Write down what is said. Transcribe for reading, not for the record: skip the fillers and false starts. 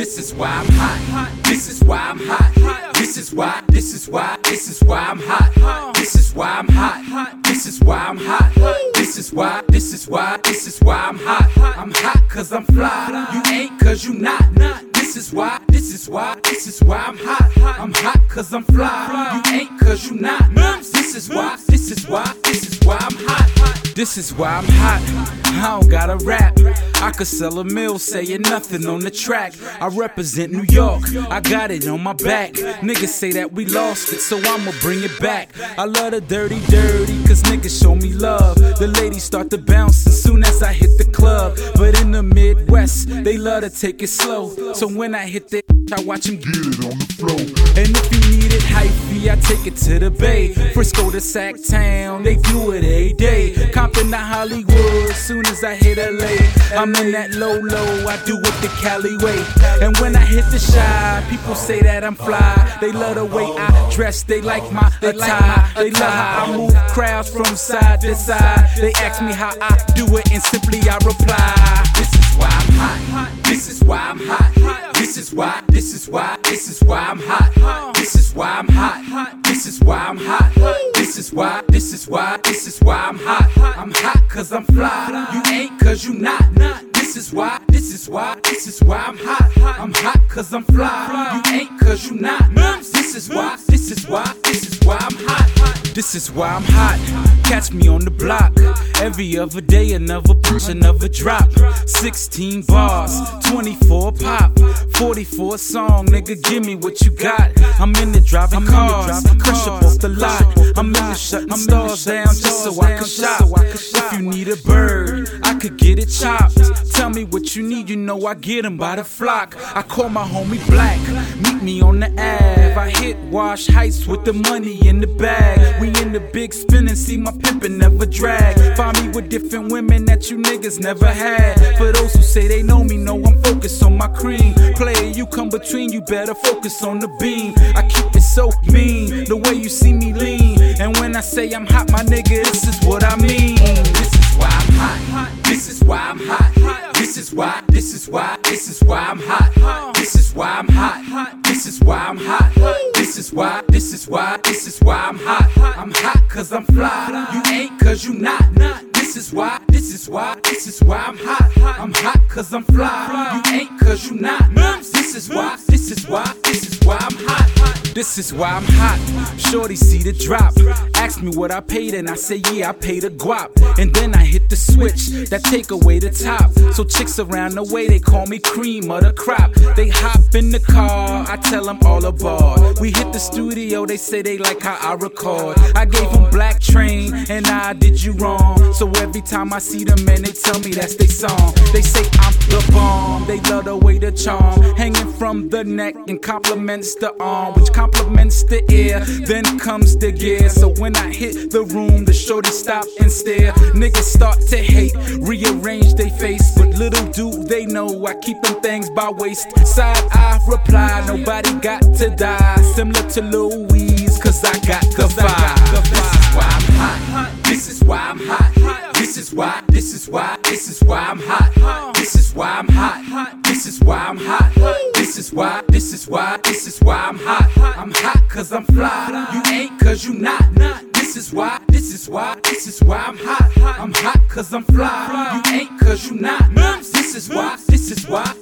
this is why I'm hot. This is why I'm hot. This is why I'm hot. This is why I'm hot. This is why I'm hot. This is why I'm hot. I'm hot cause I'm fly. You ain't cause you not. This is why I'm hot. I'm hot cause I'm fly. You ain't cause you not. This is why I'm hot. This is why I'm hot. I don't gotta rap. I could sell a mill saying nothing on the track. I represent New York, I got it on my back. Niggas say that we lost it, so I'ma bring it back. I love the dirty, cause niggas show me love. The ladies start to bounce as soon as I hit the club. But in the Midwest, they love to take it slow. So when I hit the I watch them get it on the floor. And if you need it hyphy, I take it to the Bay. Frisco to Sacktown, they do it every day. Compton to Hollywood, soon as I hit LA. I'm in that low, I do it the Cali way. And when I hit the Chi, people say that I'm fly. They love the way I dress, they like my attire. They love how I move crowds from side to side. They ask me how I do it, and simply I reply. This is why I'm hot. This is why I'm hot. This is why I'm hot. This is why I'm hot. This is why I'm hot. This is why I'm hot. I'm hot cause I'm fly. You ain't cause you not. This is why I'm hot. I'm hot cause I'm fly. You ain't cause you not. This is why I'm hot. This is why I'm hot. Catch me on the block. Every other day another push, another drop. 16 bars, 24 pop, 44 song, nigga give me what you got. I'm in the driving cars, crush up off the lot. I'm in the shutting stars down just so I can shop. If you need a bird, I could get it chopped. Tell me what you need, you know I get them by the flock. I call my homie Black, meet me on the Ave. I hit Wash Heights with the money in the bag. We in the big spin and see my pimpin' never drag. Find me with different women that you niggas never had. For those who say they know me, know I'm focused on my cream. Player, you come between, you better focus on the beam. I keep it so mean, the way you see me lean. And when I say I'm hot, my nigga, this is what I mean. This is why I'm hot. This is why I'm hot. This is why I'm hot. This is why I'm hot. This is why I'm hot. This is why I'm hot. I'm hot cause I'm fly. You ain't cause you not. This is why I'm hot. I'm hot cause I'm fly. You ain't cause you not. This is why I'm hot. This is why I'm hot. Shorty see the drop. Ask me what I paid and I say yeah, I paid a guap. And then I hit the switch that take away the top. So chicks around the way, they call me cream of the crop. They hop in the car, I tell them all aboard. We hit the studio, they say they like how I record. I gave them Black Train and I did you wrong. So every time I see them, man, they tell me that's their song. They say I'm the bomb, they love the way the charm hanging from the neck and compliments the arm, which compliments the ear. Then comes the gear. So when I hit the room, the shorty stop and stare. Niggas start to hate, rearrange they face, but little do they know I keep them things by waist. Side I reply, nobody got to die. Similar to Louise, cause I got the vibe. This is why I'm hot. This is why I'm hot. This is why I'm hot. This is why I'm hot. This is why I'm hot. I'm hot cause I'm fly. You ain't cause you not. This is why I'm hot. I'm hot cause I'm fly. You ain't cause you not. This is why